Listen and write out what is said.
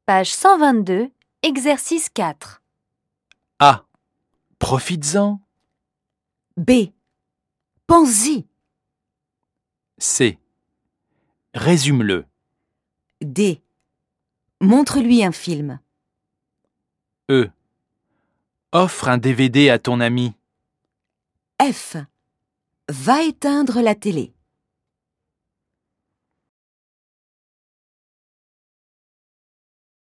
Page 122, exercice 4. A. Profites-en. B. Pense-y. C. Résume-le. D. Montre-lui un film. E. Offre un DVD à ton ami. F. Va éteindre la télé.